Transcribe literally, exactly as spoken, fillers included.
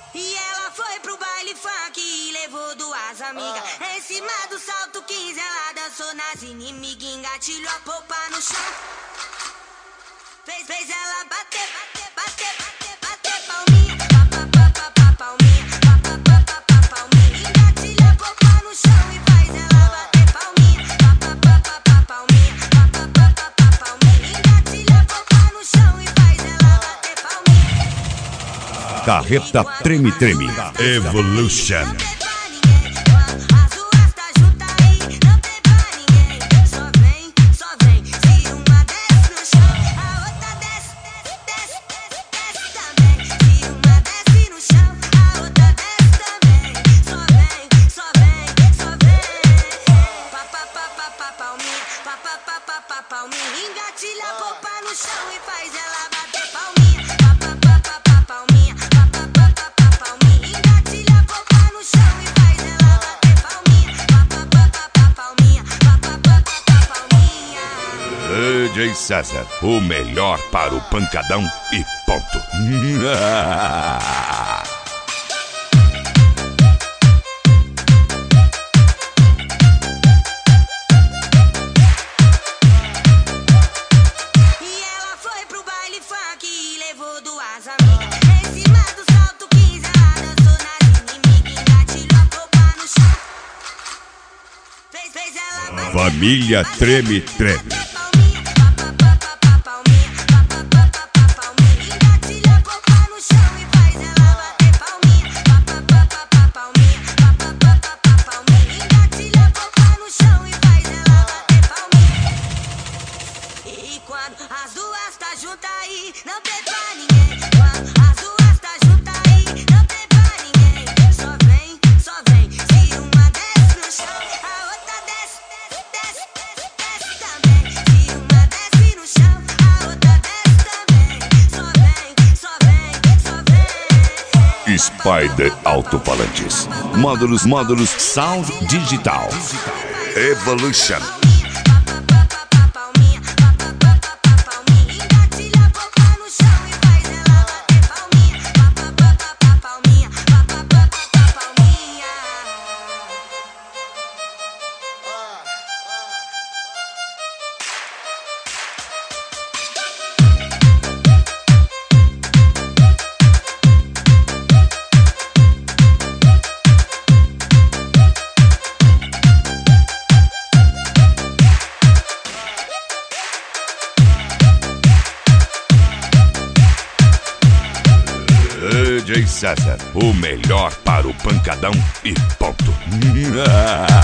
E ela foi pro baile funk e levou duas amigas. Ah. Em cima do salto quinze ela dançou nas inimigas, engatilhou a polpa no chão. Fez, fez ela bater, bater, bater, bater, bater palminha. Pa, pa, pa, pa, pa, palminha. Pa, pa, pa, pa, pa, palminha. Engatilha a polpa no chão e faz ela bater palminha. Pa, pa, pa, pa, pa, palminha. Pa, pa, pa, pa, pa, palminha. Engatilha a polpa no chão e faz ela bater palminha. Carreta Treme Treme Evolution. Engatilha a polpa no chão e faz ela bater palminha. Pa, pa, pa, pa, pa, palminha. Pa, pa, pa, pa, pa, palminha. Engatilha a polpa no chão e faz ela bater palminha. Pa, pa, pa, pa, pa, palminha. Pa, pa, pa, pa, pa, palminha. D J César, o melhor para o pancadão e ponto. Família Treme Treme. E quando as duas tá juntas aí, não tem pra ninguém. Quando as duas tá juntas aí, não tem pra ninguém. Só vem, só vem. Se uma desce no chão, a outra desce, desce, desce, desce também. Se uma desce no chão, a outra desce também. Só vem, só vem, só vem. Spider Alto-Falantes. Módulos, módulos, sound digital. Evolution. D J César, o melhor para o pancadão e ponto.